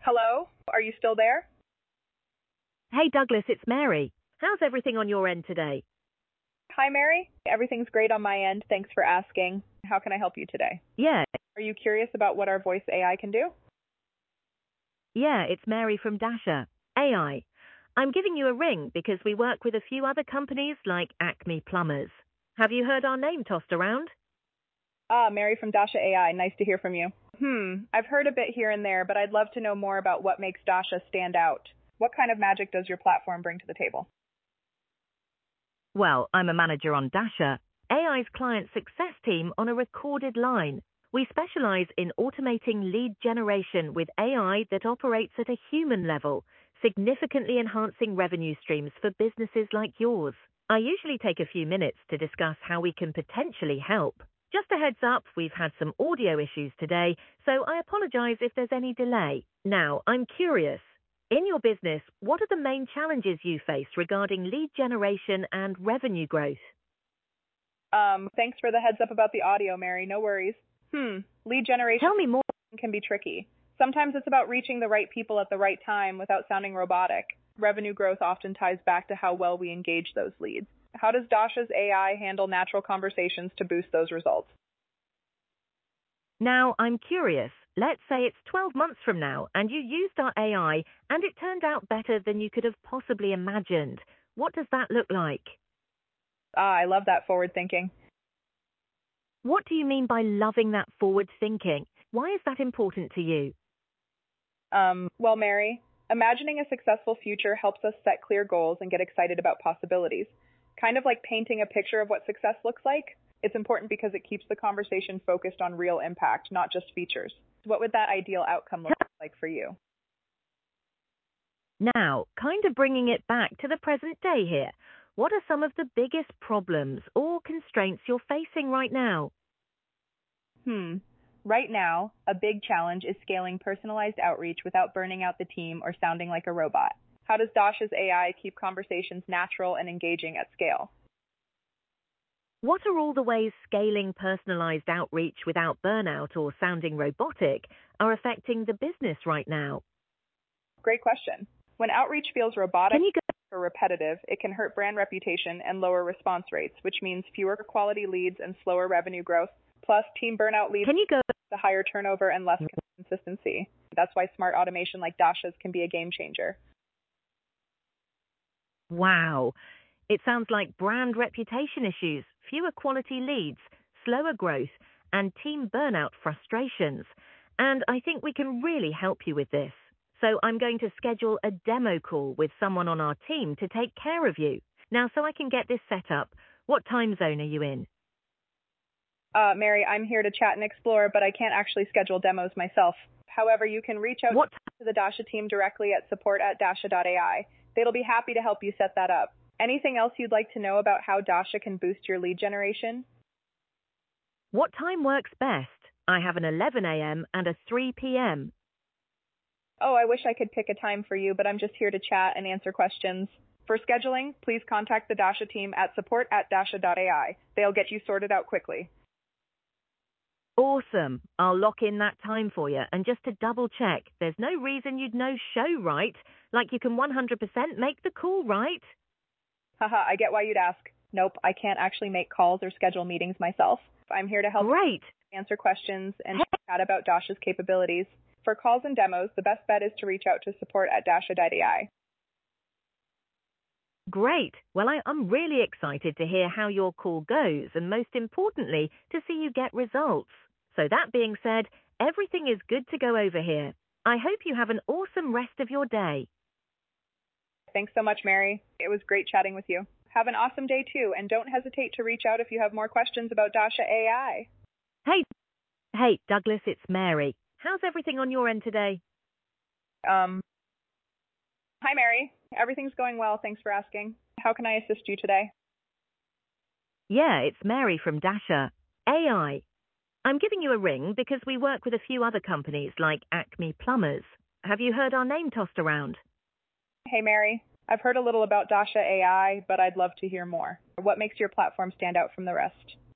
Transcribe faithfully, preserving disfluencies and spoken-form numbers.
Hello? Are you still there? Hey Douglas, it's Mary. How's everything on your end today? Hi, Mary. Everything's great on my end. Thanks for asking. How can I help you today? Yeah, Are you curious about what our voice A I can do? yeah, it's Mary from Dasher. A I. I'm giving you a ring because we work with a few other companies like Acme Plumbers. Have you heard our name tossed around? Ah, Mary from Dasha A I. Nice to hear from you. Hmm, I've heard a bit here and there, but I'd love to know more about what makes Dasha stand out. What kind of magic does your platform bring to the table? Well, I'm a manager on Dasher, A I's client success team on a recorded line. We specialize in automating lead generation with A I that operates at a human level, significantly enhancing revenue streams for businesses like yours. I usually take a few minutes to discuss how we can potentially help. Just a heads up, we've had some audio issues today, so I apologize if there's any delay. Now, I'm curious. In your business, what are the main challenges you face regarding lead generation and revenue growth? Um, thanks for the heads up about the audio, Mary. No worries. Hmm, lead generation Tell me more. can be tricky. Sometimes it's about reaching the right people at the right time without sounding robotic. Revenue growth often ties back to how well we engage those leads. How does Dasha's A I handle natural conversations to boost those results? Now, I'm curious. Let's say it's twelve months from now and you used our A I and it turned out better than you could have possibly imagined. What does that look like? Ah, I love that forward thinking. What do you mean by loving that forward thinking? Why is that important to you? Um, well, Mary, imagining a successful future helps us set clear goals and get excited about possibilities. Kind of like painting a picture of what success looks like. It's important because it keeps the conversation focused on real impact, not just features. What would that ideal outcome look like for you? Now, kind of bringing it back to the present day here, what are some of the biggest problems or constraints you're facing right now? Hmm. Right now, a big challenge is scaling personalized outreach without burning out the team or sounding like a robot. How does Dasha's A I keep conversations natural and engaging at scale? What are all the ways scaling personalized outreach without burnout or sounding robotic are affecting the business right now? Great question. When outreach feels robotic Can you go? or repetitive, it can hurt brand reputation and lower response rates, which means fewer quality leads and slower revenue growth. Plus, team burnout leads Can you go? to higher turnover and less consistency. That's why smart automation like Dasha's can be a game changer. Wow. It sounds like brand reputation issues, fewer quality leads, slower growth, and team burnout frustrations. And I think we can really help you with this. So I'm going to schedule a demo call with someone on our team to take care of you. Now, so I can get this set up, what time zone are you in? Uh, Mary, I'm here to chat and explore, but I can't actually schedule demos myself. However, you can reach out What? to the Dasha team directly at support at dasha dot A I. They'll be happy to help you set that up. Anything else you'd like to know about how Dasha can boost your lead generation? What time works best? I have an eleven a.m. and a three p.m. Oh, I wish I could pick a time for you, but I'm just here to chat and answer questions. For scheduling, please contact the Dasha team at support at dasha dot A I. They'll get you sorted out quickly. Awesome. I'll lock in that time for you. And just to double check, there's no reason you'd know show right. Like you can one hundred percent make the call, right? Haha, I get why you'd ask. Nope, I can't actually make calls or schedule meetings myself. I'm here to help Great. answer questions and chat about Dasha's capabilities. For calls and demos, the best bet is to reach out to support at dasha dot A I. Great. Well, I, I'm really excited to hear how your call goes and most importantly, to see you get results. So that being said, everything is good to go over here. I hope you have an awesome rest of your day. Thanks so much, Mary. It was great chatting with you. Have an awesome day too, and don't hesitate to reach out if you have more questions about Dasha A I. Hey, hey, Douglas, it's Mary. How's everything on your end today? Um, hi, Mary. Everything's going well. Thanks for asking. How can I assist you today? Yeah, it's Mary from Dasher. A I. I'm giving you a ring because we work with a few other companies like Acme Plumbers. Have you heard our name tossed around? Hey, Mary. I've heard a little about Dasha A I, but I'd love to hear more. What makes your platform stand out from the rest?